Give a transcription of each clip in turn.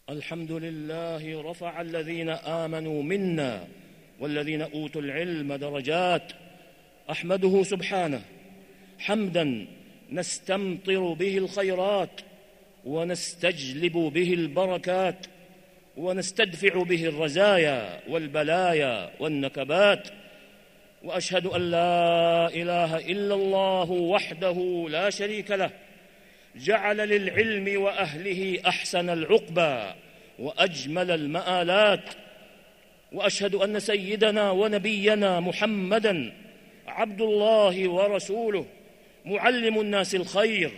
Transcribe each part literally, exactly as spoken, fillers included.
الحمد لله رفع الذين آمنوا منا والذين أوتوا العلم درجات. أحمده سبحانه حمدا نستمطر به الخيرات ونستجلب به البركات ونستدفع به الرزايا والبلايا والنكبات. وأشهد أن لا إله إلا الله وحده لا شريك له، جعل للعلم وأهله أحسن العقبى وأجمل المآلات. وأشهد أن سيدنا ونبينا محمدًا عبد الله ورسوله، معلم الناس الخير،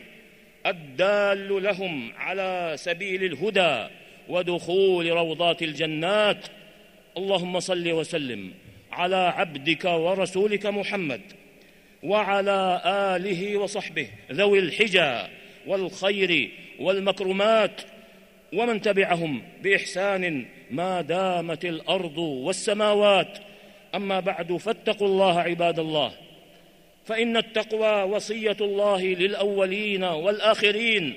الدال لهم على سبيل الهدى ودخول روضات الجنات. اللهم صل وسلم على عبدك ورسولك محمد وعلى آله وصحبه ذوي الحجى والخير والمكرمات، ومن تبعهم بإحسان ما دامت الأرض والسماوات. أما بعد، فاتقوا الله عباد الله، فإن التقوى وصية الله للأولين والآخرين.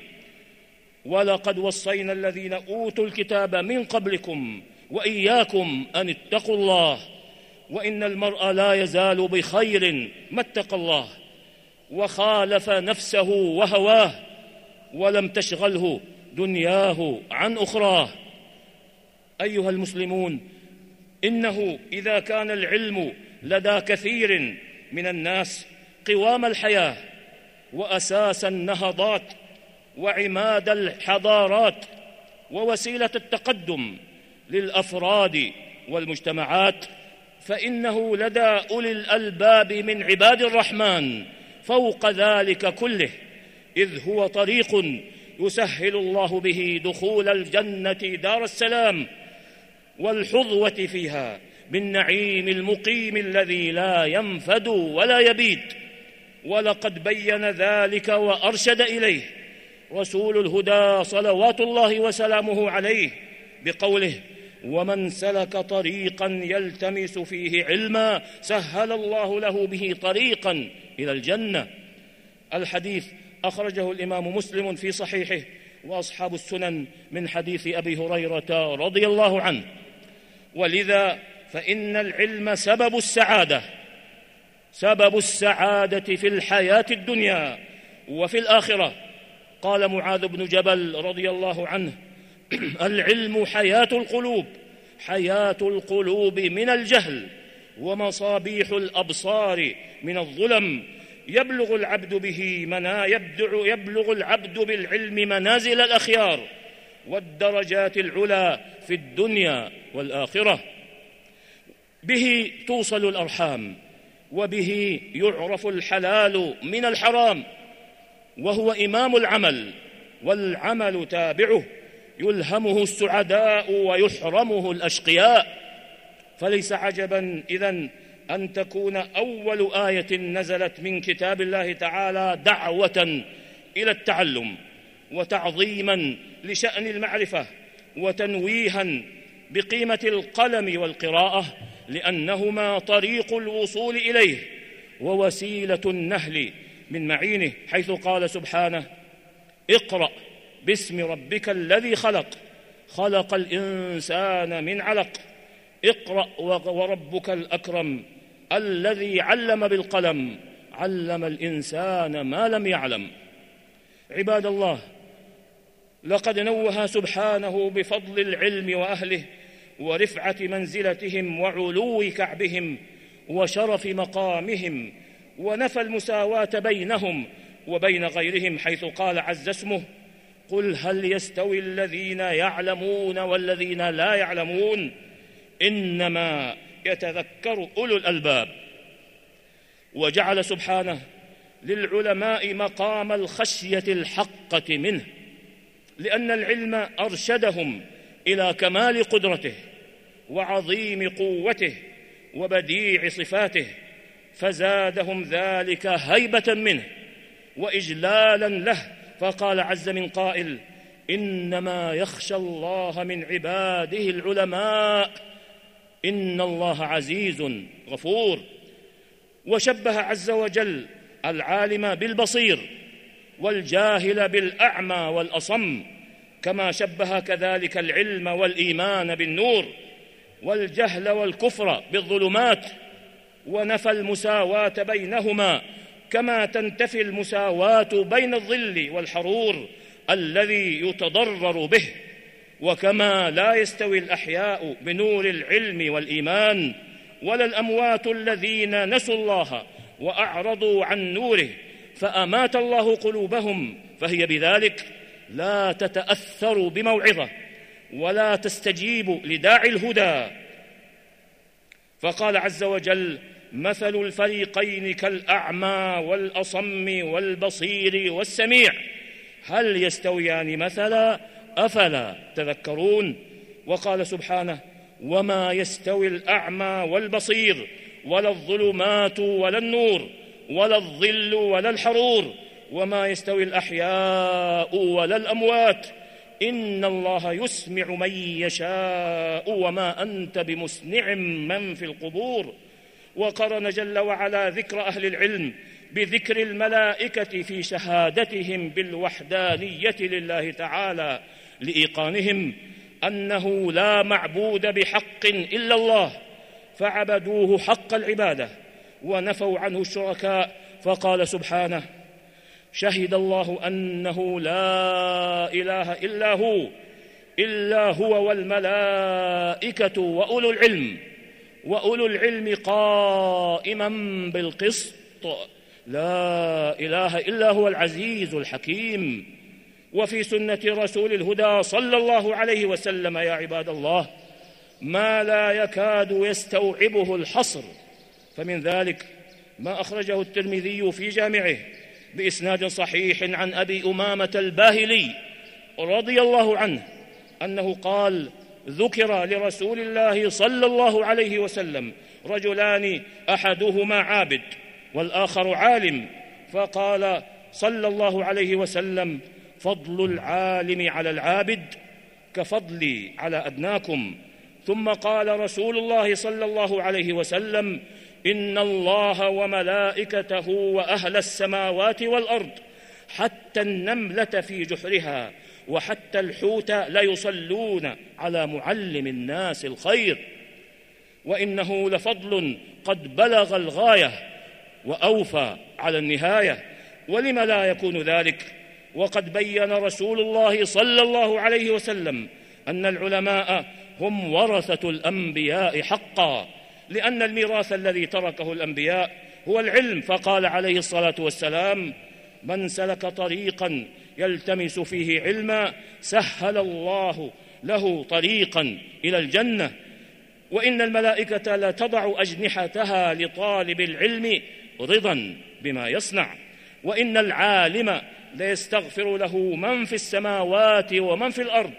ولقد وصينا الذين أوتوا الكتاب من قبلكم وإياكم أن اتقوا الله، وإن المرء لا يزال بخير ما اتقى الله وخالف نفسه وهواه ولم تشغله دنياه عن أخراه. أيها المسلمون، إنه إذا كان العلم لدى كثير من الناس قوام الحياة وأساس النهضات وعماد الحضارات ووسيلة التقدم للأفراد والمجتمعات، فإنه لدى أولي الألباب من عباد الرحمن فوق ذلك كله، إذ هو طريق يسهل الله به دخول الجنة دار السلام والحظوة فيها بالنعيم المقيم الذي لا ينفد ولا يبيد. ولقد بين ذلك وأرشد إليه رسول الهدى صلوات الله وسلامه عليه بقوله: ومن سلك طريقا يلتمس فيه علما سهل الله له به طريقا إلى الجنة. الحديث أخرجه الإمام مسلم في صحيحه وأصحاب السنن من حديث أبي هريرة رضي الله عنه. ولذا فإن العلم سبب السعادة، سبب السعادة في الحياة الدنيا وفي الآخرة. قال معاذ بن جبل رضي الله عنه: العلم حياة القلوب، حياة القلوب من الجهل، ومصابيح الأبصار من الظلم. يبلغ العبد به منا يبدع يبلغ العبد بالعلم منازل الأخيار والدرجات العلى في الدنيا والآخرة. به توصل الأرحام، وبه يعرف الحلال من الحرام، وهو إمام العمل، والعمل تابعه، يلهمه السعداء ويحرمه الأشقياء. فليس عجبا إذن أن تكون أول آية نزلت من كتاب الله تعالى دعوة إلى التعلم وتعظيما لشأن المعرفة وتنويها بقيمة القلم والقراءة، لأنهما طريق الوصول إليه ووسيلة النهل من معينه، حيث قال سبحانه: اقرأ باسم ربك الذي خلق، خلق الإنسان من علق، اقرأ وربك الأكرم الذي علم بالقلم، علم الإنسان ما لم يعلم. عباد الله، لقد نوه سبحانه بفضل العلم وأهله ورفعة منزلتهم وعلو كعبهم وشرف مقامهم، ونفى المساواة بينهم وبين غيرهم، حيث قال عز اسمه: قل هل يستوي الذين يعلمون والذين لا يعلمون إنما يتذكر أولو الألباب. وجعل سبحانه للعلماء مقام الخشية الحقة منه، لأن العلم أرشدهم إلى كمال قدرته وعظيم قوته وبديع صفاته، فزادهم ذلك هيبة منه وإجلالا له. فقال عز من قائل: إنما يخشى الله من عباده العلماء إن الله عزيز غفور. وشبه عز وجل العالم بالبصير والجاهل بالأعمى والأصم، كما شبه كذلك العلم والإيمان بالنور والجهل والكفر بالظلمات، ونفى المساواة بينهما كما تنتفي المساواة بين الظل والحرور الذي يتضرر به، وكما لا يستوي الأحياء بنور العلم والإيمان ولا الأموات الذين نسوا الله وأعرضوا عن نوره فأمات الله قلوبهم، فهي بذلك لا تتأثر بموعظة ولا تستجيب لداعي الهدى. فقال عز وجل: مثل الفريقين كالأعمى والأصم والبصير والسميع هل يستويان مثلا أفلا تذكرون. وقال سبحانه: وما يستوي الأعمى والبصير ولا الظلمات ولا النور ولا الظل ولا الحرور وما يستوي الأحياء ولا الأموات إن الله يسمع من يشاء وما أنت بمسمع من في القبور. وقرن جل وعلا ذكر أهل العلم بذكر الملائكة في شهادتهم بالوحدانية لله تعالى لإيقانهم أنه لا معبود بحق إلا الله، فعبدوه حق العبادة ونفوا عنه الشركاء. فقال سبحانه: شهد الله أنه لا إله إلا هو إلا هو والملائكة وأولو العلم وأولو العلم قائما بالقسط لا إله إلا هو العزيز الحكيم. وفي سنة رسول الهدى صلى الله عليه وسلم يا عباد الله ما لا يكاد يستوعبه الحصر، فمن ذلك ما أخرجه الترمذي في جامعه بإسناد صحيح عن أبي أمامة الباهلي رضي الله عنه أنه قال: ذكر لرسول الله صلى الله عليه وسلم رجلان أحدهما عابد والآخر عالم، فقال صلى الله عليه وسلم: فضل العالم على العابد كفضلي على أدناكم. ثم قال رسول الله صلى الله عليه وسلم: إن الله وملائكته وأهل السماوات والأرض حتى النملة في جحرها وحتى الحوت ليصلون على معلم الناس الخير، وإنه لفضل قد بلغ الغاية وأوفى على النهاية. ولم لا يكون ذلك؟ وقد بين رسول الله صلى الله عليه وسلم أن العلماء هم ورثة الأنبياء حقا، لأن الميراث الذي تركه الأنبياء هو العلم. فقال عليه الصلاة والسلام: من سلك طريقا يلتمس فيه علما سهل الله له طريقا إلى الجنة. وإن الملائكة لتضع أجنحتها لطالب العلم رضا بما يصنع، وإن العالم ليستغفر له من في السماوات ومن في الأرض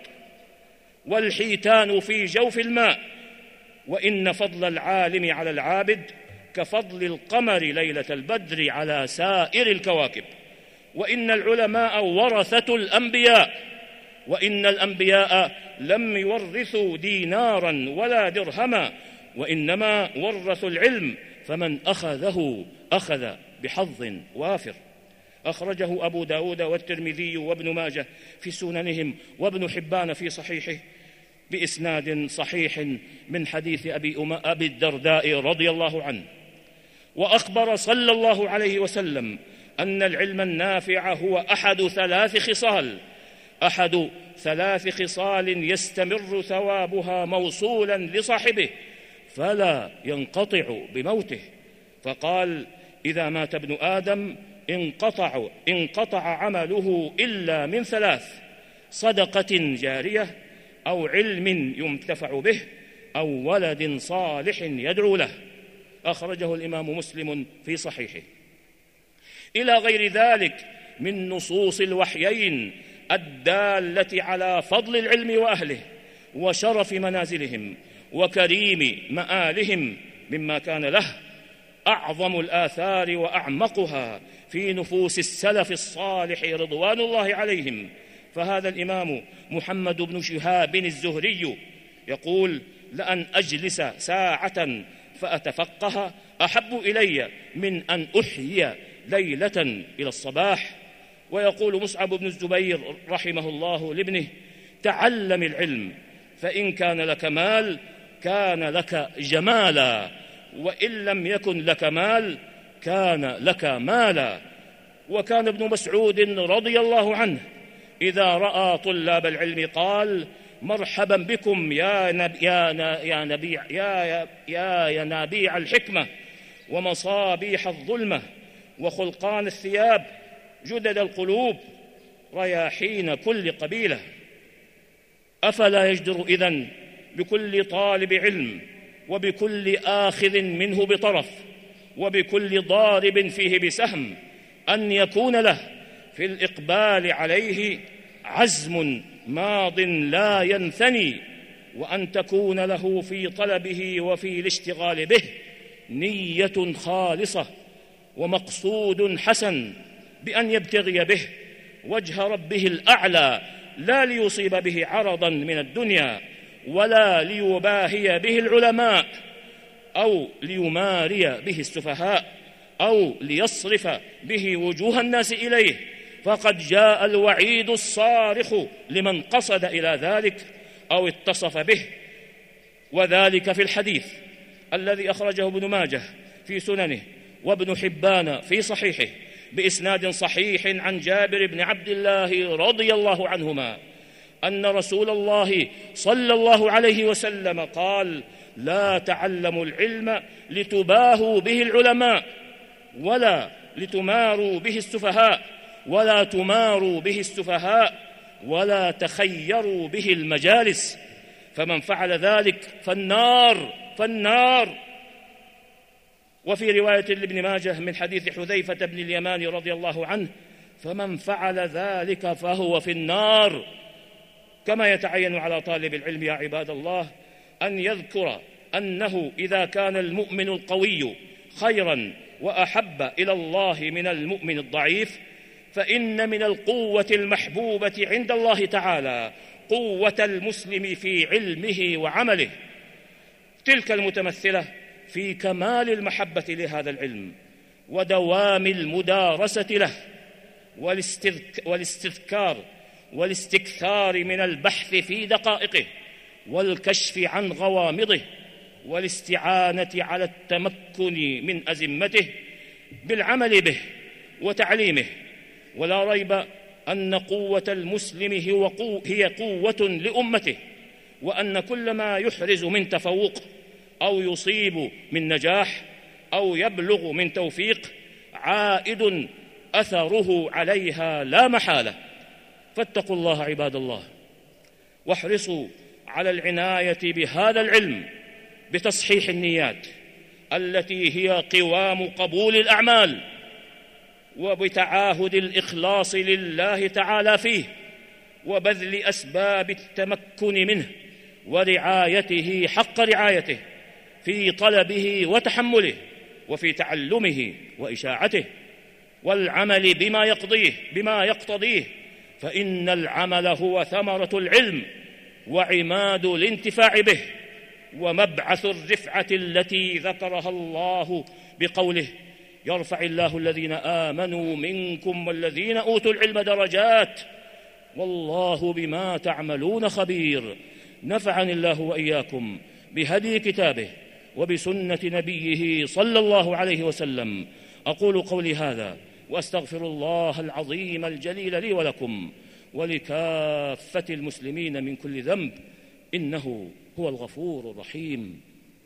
والحيتان في جوف الماء. وإن فضل العالم على العابد كفضل القمر ليلة البدر على سائر الكواكب. وإن العلماء ورثة الأنبياء، وإن الأنبياء لم يورثوا دينارا ولا درهما، وإنما ورثوا العلم، فمن أخذه أخذ بحظ وافر. أخرجه أبو داود والترمذي وابن ماجه في سننهم وابن حبان في صحيحه بإسناد صحيح من حديث أبي, أبي الدرداء رضي الله عنه. وأخبر صلى الله عليه وسلم أن العلم النافع هو أحد ثلاث خصال أحد ثلاث خصال يستمر ثوابها موصولا لصاحبه فلا ينقطع بموته. فقال: إذا مات ابن آدم انقطع, انقطع عمله إلا من ثلاث: صدقة جارية أو علم ينتفع به أو ولد صالح يدعو له. أخرجه الإمام مسلم في صحيحه. إلى غير ذلك من نصوص الوحيين الدالة على فضل العلم وأهله وشرف منازلهم وكريم مآلهم مما كان له أعظم الآثار وأعمقها في نفوس السلف الصالح رضوان الله عليهم. فهذا الإمام محمد بن شهاب الزهري يقول: لأن أجلس ساعة فأتفقه أحب إلي من أن أحيي ليلة إلى الصباح. ويقول مصعب بن الزبير رحمه الله لابنه: تعلم العلم، فإن كان لك مال كان لك جمالا، وإن لم يكن لك مال كان لك مالا. وكان ابن مسعود رضي الله عنه إذا رأى طلاب العلم قال: مرحبا بكم يا نبي يا يا نبيع يا يا ينابيع الحكمة ومصابيح الظلمة وخلقان الثياب جدد القلوب رياحين كل قبيلة. أفلا يجدر إذن بكل طالب علم وبكل آخذ منه بطرف وبكل ضارب فيه بسهم أن يكون له في الإقبال عليه عزم ماض لا ينثني، وأن تكون له في طلبه وفي الاشتغال به نية خالصة ومقصود حسن بأن يبتغي به وجه ربه الأعلى، لا ليصيب به عرضا من الدنيا ولا ليباهي به العلماء أو ليماري به السفهاء أو ليصرف به وجوه الناس إليه، فقد جاء الوعيد الصارخ لمن قصد إلى ذلك أو اتصف به. وذلك في الحديث الذي أخرجه ابن ماجه في سننه وابن حبان في صحيحه بإسناد صحيح عن جابر بن عبد الله رضي الله عنهما أن رسول الله صلى الله عليه وسلم قال: لا تعلموا العلم لتباهوا به العلماء ولا لتماروا به السفهاء ولا تماروا به السفهاء ولا تخيروا به المجالس، فمن فعل ذلك فالنار فالنار. وفي رواية لابن ماجه من حديث حذيفة بن اليمان رضي الله عنه: فمن فعل ذلك فهو في النار. كما يتعين على طالب العلم يا عباد الله أن يذكر أنه إذا كان المؤمن القوي خيرا وأحب إلى الله من المؤمن الضعيف، فإن من القوة المحبوبة عند الله تعالى قوة المسلم في علمه وعمله، تلك المتمثلة في كمال المحبة لهذا العلم ودوام المدارسة له والاستذكار والاستكثار من البحث في دقائقه والكشف عن غوامضه والاستعانة على التمكن من أزمته بالعمل به وتعليمه. ولا ريب أن قوة المسلم هي قوة لأمته، وأن كل ما يحرز من تفوق أو يصيب من نجاح أو يبلغ من توفيق عائد أثره عليها لا محالة. فاتقوا الله عباد الله، واحرصوا على العناية بهذا العلم بتصحيح النيات التي هي قوام قبول الأعمال، وبتعاهد الإخلاص لله تعالى فيه، وبذل أسباب التمكن منه ورعايته حق رعايته في طلبه وتحمله وفي تعلمه وإشاعته، والعمل بما يقضيه بما يقتضيه، فإن العمل هو ثمرة العلم وعماد الانتفاع به ومبعث الرفعة التي ذكرها الله بقوله: يرفع الله الذين آمنوا منكم والذين أوتوا العلم درجات والله بما تعملون خبير. نفعني الله وإياكم بهدي كتابه وبسنة نبيه صلى الله عليه وسلم. أقول قولي هذا وأستغفر الله العظيم الجليل لي ولكم ولكافة المسلمين من كل ذنب، إنه هو الغفور الرحيم.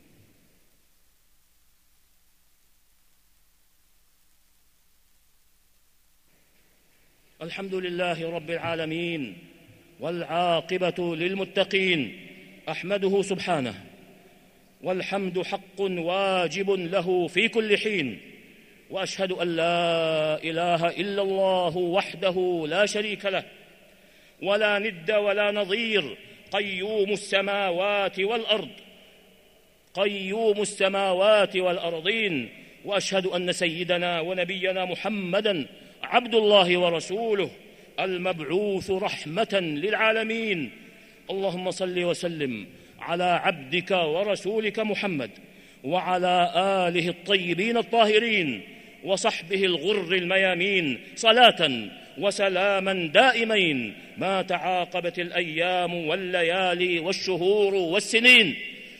الحمد لله رب العالمين والعاقبة للمتقين، أحمده سبحانه، والحمد حق واجب له في كل حين، وأشهد أن لا إله إلا الله وحده لا شريك له ولا ند ولا نظير، قيوم السماوات والأرض قيوم السماوات والأرضين. وأشهد أن سيدنا ونبينا محمدًا عبد الله ورسوله المبعوث رحمة للعالمين. اللهم صل وسلم على عبدك ورسولك محمد وعلى آله الطيبين الطاهرين وصحبه الغر الميامين، صلاة وسلاما دائمين ما تعاقبت الأيام والليالي والشهور والسنين.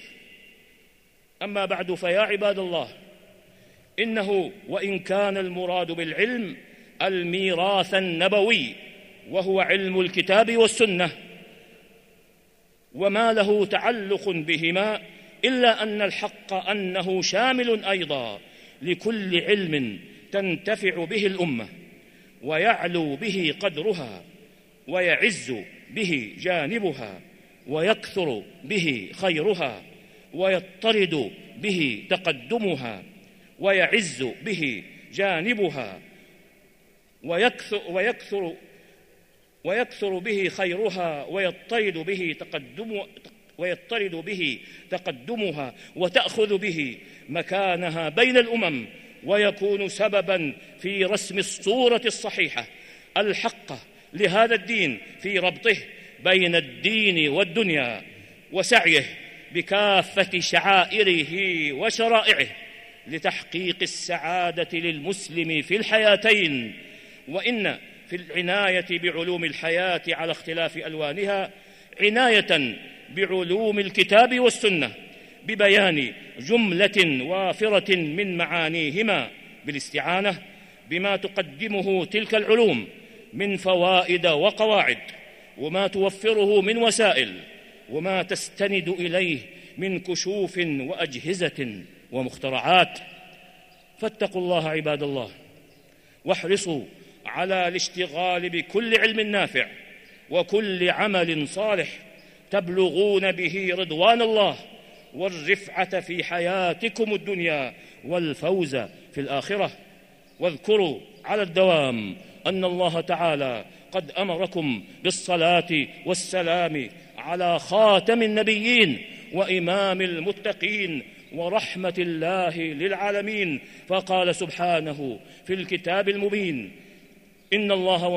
أما بعد، فيا عباد الله، إنه وإن كان المراد بالعلم الميراث النبوي وهو علم الكتاب والسنة وما له تعلق بهما، إلا أن الحق أنه شامل أيضا لكل علم تنتفع به الأمة ويعلو به قدرها ويعز به جانبها ويكثر به خيرها ويضطرد به تقدمها ويعز به جانبها ويكثر, ويكثر, ويكثر به خيرها ويضطرد به تقدم ويضطرد به تقدمها وتأخذ به مكانها بين الأمم، ويكون سببا في رسم الصورة الصحيحة الحقة لهذا الدين في ربطه بين الدين والدنيا وسعيه بكافة شعائره وشرائعه لتحقيق السعادة للمسلم في الحياتين. وإن في العناية بعلوم الحياة على اختلاف ألوانها عناية بعلوم الكتاب والسنة ببيان جملة وافرة من معانيهما بالاستعانة بما تقدمه تلك العلوم من فوائد وقواعد، وما توفره من وسائل، وما تستند إليه من كشوف وأجهزة ومخترعات. فاتقوا الله عباد الله، واحرصوا على الاشتغال بكل علم نافع وكل عمل صالح تبلغون به رضوان الله والرفعة في حياتكم الدنيا والفوز في الآخرة. واذكروا على الدوام أن الله تعالى قد أمركم بالصلاة والسلام على خاتم النبيين وإمام المتقين ورحمة الله للعالمين، فقال سبحانه في الكتاب المبين: إن الله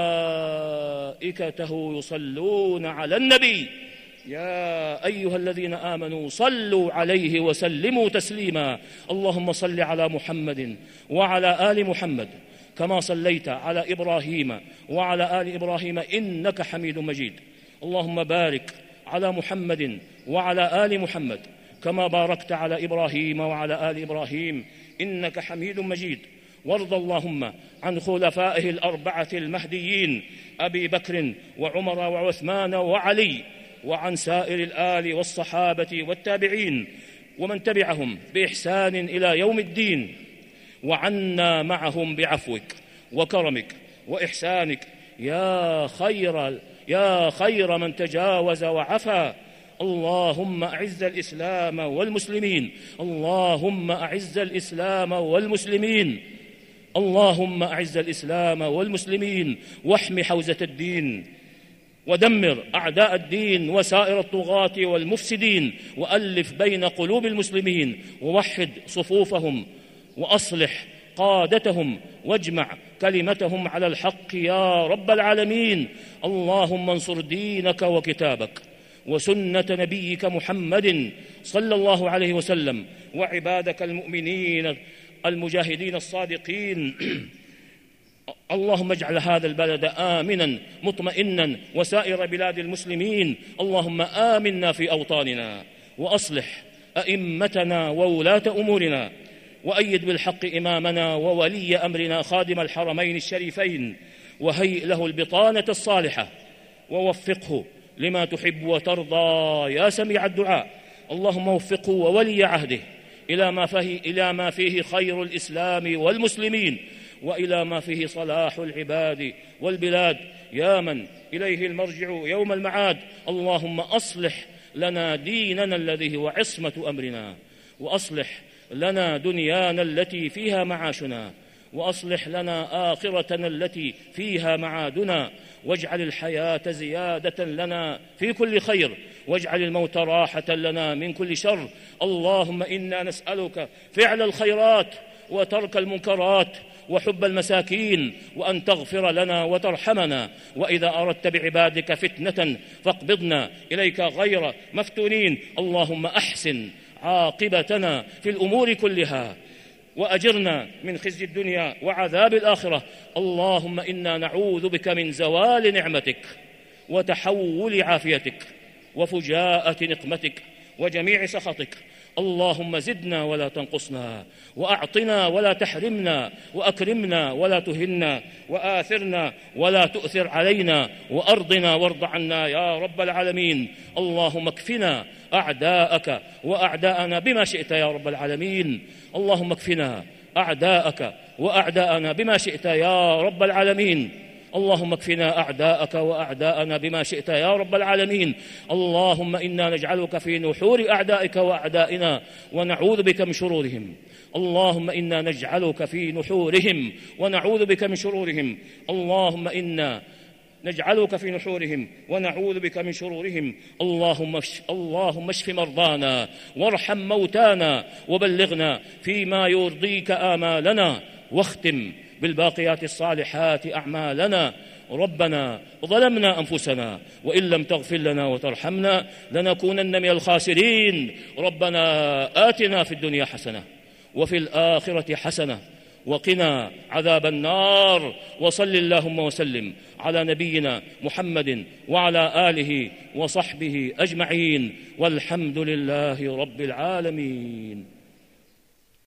وملائكته يصلون على النبي يا أيها الذين آمنوا صلوا عليه وسلموا تسليما. اللهم صل على محمد وعلى آل محمد كما صليت على إبراهيم وعلى آل إبراهيم إنك حميد مجيد. اللهم بارك على محمد وعلى آل محمد كما باركت على إبراهيم وعلى آل إبراهيم إنك حميد مجيد. وارض اللهم عن خلفائه الأربعة المهديين أبي بكر وعمر وعثمان وعلي، وعن سائر الآل والصحابة والتابعين ومن تبعهم بإحسان إلى يوم الدين، وعنا معهم بعفوك وكرمك وإحسانك يا خير يا خير من تجاوز وعفا. اللهم أعز الإسلام والمسلمين اللهم أعز الإسلام والمسلمين اللهم أعز الإسلام والمسلمين واحم حوزة الدين، ودمر أعداء الدين وسائر الطغاة والمفسدين، وألف بين قلوب المسلمين ووحد صفوفهم وأصلح قادتهم واجمع كلمتهم على الحق يا رب العالمين. اللهم انصر دينك وكتابك وسنة نبيك محمد صلى الله عليه وسلم وعبادك المؤمنين المجاهدين الصادقين. اللهم اجعل هذا البلد آمنا مطمئنا وسائر بلاد المسلمين. اللهم آمنا في أوطاننا وأصلح أئمتنا وولاة أمورنا، وأيد بالحق إمامنا وولي أمرنا خادم الحرمين الشريفين، وهيئ له البطانة الصالحة ووفقه لما تحب وترضى يا سميع الدعاء. اللهم وفقه وولي عهده إلى ما فيه, إلى ما فيه خير الإسلام والمسلمين، وإلى ما فيه صلاح العباد والبلاد يا من إليه المرجع يوم المعاد. اللهم أصلح لنا ديننا الذي هو عصمة أمرنا، وأصلح لنا دنيانا التي فيها معاشنا، وأصلح لنا آخرتنا التي فيها معادنا، واجعل الحياة زيادة لنا في كل خير، واجعل الموت راحة لنا من كل شر. اللهم إنا نسألك فعل الخيرات وترك المنكرات وحب المساكين، وأن تغفر لنا وترحمنا، وإذا أردت بعبادك فتنة فاقبضنا إليك غير مفتونين. اللهم أحسن عاقبتنا في الأمور كلها، وأجرنا من خزي الدنيا وعذاب الآخرة. اللهم إنا نعوذ بك من زوال نعمتك وتحول عافيتك وفجاءة نقمتك وجميع سخطك. اللهم زدنا ولا تنقصنا، وأعطنا ولا تحرمنا، وأكرمنا ولا تهنا، وآثرنا ولا تؤثر علينا، وأرضنا وارض عنا يا رب العالمين. اللهم اكفنا أعداءك وأعداءنا بما شئت يا رب العالمين. اللهم اكفنا أعداءك وأعداءنا بما شئت يا رب العالمين. اللهم اكفنا أعداءك وأعداءنا بما شئت يا رب العالمين. اللهم إنا نجعلك في نحور أعدائك وأعدائنا ونعوذ بك من شرورهم. اللهم إنا نجعلك في نحورهم ونعوذ بك من شرورهم. اللهم إنا نجعلك في نحورهم ونعوذ بك من شرورهم. اللهم اشف اللهم اشف مرضانا وارحم موتانا وبلغنا فيما يرضيك آمالنا، واختم بالباقيات الصالحات أعمالنا. ربنا ظلمنا أنفسنا وإن لم تغفر لنا وترحمنا لنكونن من الخاسرين. ربنا آتنا في الدنيا حسنة وفي الآخرة حسنة وقنا عذاب النار. وصل اللهم وسلم على نبينا محمد وعلى آله وصحبه أجمعين، والحمد لله رب العالمين.